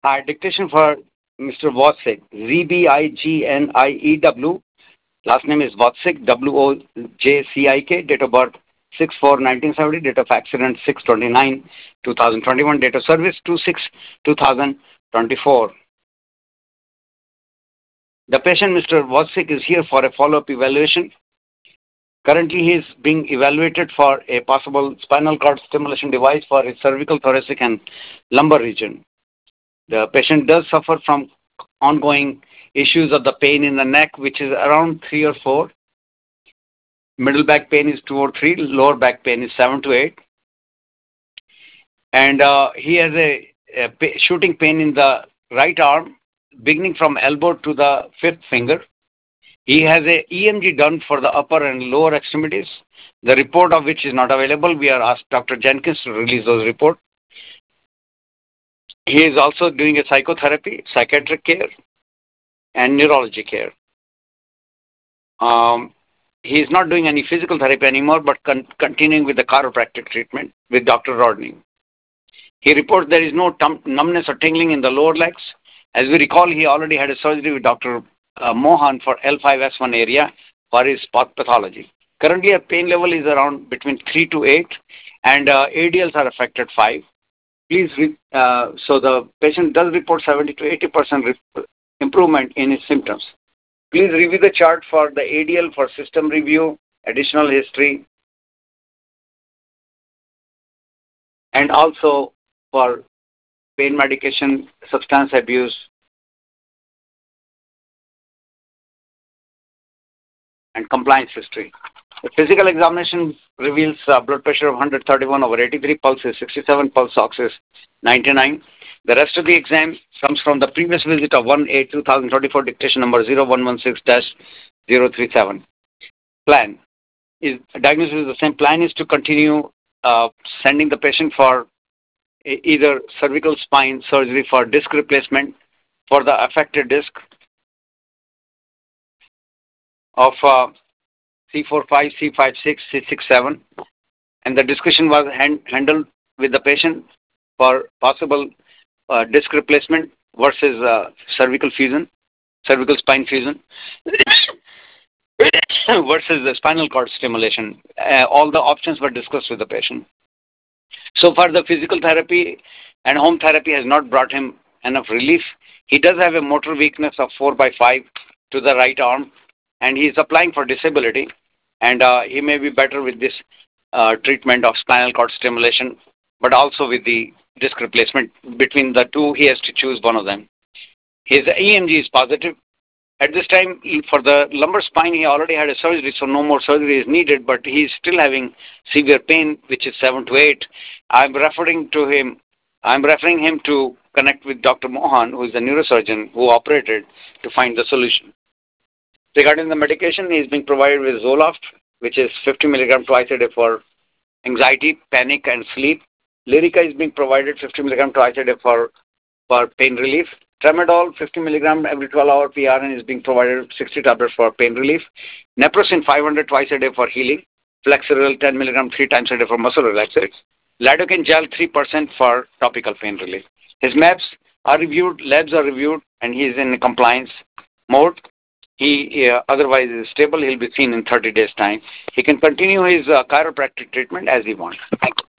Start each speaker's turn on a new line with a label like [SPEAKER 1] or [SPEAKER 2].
[SPEAKER 1] Dictation for Mr. Wojcik, Zbigniew. Last name is Wojcik, Wojcik. Date of birth 6/4/1970. Date of accident 6/29/2021. Date of service 2/6/2024. The patient, Mr. Wojcik, is here for a follow-up evaluation. Currently, he is being evaluated for a possible spinal cord stimulation device for his cervical, thoracic, and lumbar region. The patient does suffer from ongoing issues of the pain in the neck, which is around 3 or 4. Middle back pain is 2 or 3. Lower back pain is 7 to 8. And he has a shooting pain in the right arm, beginning from elbow to the fifth finger. He has a EMG done for the upper and lower extremities, the report of which is not available. We are asked Dr. Jenkins to release those reports. He is also doing a psychotherapy, psychiatric care, and neurology care. He is not doing any physical therapy anymore, but continuing with the chiropractic treatment with Dr. Rodney. He reports there is no numbness or tingling in the lower legs. As we recall, he already had a surgery with Dr. Mohan for L5S1 area for his pathology. Currently, a pain level is around between 3 to 8, and ADLs are affected 5. So the patient does report 70 to 80% improvement in his symptoms. Please review the chart for the ADL for system review, additional history, and also for pain medication, substance abuse, and compliance history. The physical examination reveals blood pressure of 131/83, pulse is 67, pulse ox is 99. The rest of the exam comes from the previous visit of 1/8/2024, dictation number 0116-037. Plan is diagnosis is the same. Plan is to continue sending the patient for either cervical spine surgery for disc replacement for the affected disc of C45, C56, C67, and the discussion was handled with the patient for possible disc replacement versus cervical fusion, cervical spine fusion versus the spinal cord stimulation. All the options were discussed with the patient. So far, the physical therapy and home therapy has not brought him enough relief. He does have a motor weakness of 4/5 to the right arm, and he is applying for disability, and he may be better with this treatment of spinal cord stimulation, but also with the disc replacement. Between the two, he has to choose one of them. His EMG is positive. At this time, for the lumbar spine, he already had a surgery, so no more surgery is needed, but he is still having severe pain, which is 7 to 8. I'm referring him to connect with Dr. Mohan, who is the neurosurgeon who operated, to find the solution. Regarding the medication, he is being provided with Zoloft, which is 50 milligram twice a day for anxiety, panic, and sleep. Lyrica is being provided 50 milligram twice a day for pain relief. Tramadol 50 milligram every 12-hour PRN is being provided 60 tablets for pain relief. Naproxen 500 twice a day for healing. Flexeril 10 milligram 3 times a day for muscle relaxants. Lidocaine gel 3% for topical pain relief. His maps are reviewed, labs are reviewed, and he is in compliance mode. He otherwise is stable. He'll be seen in 30 days' time. He can continue his chiropractic treatment as he wants. Thank you.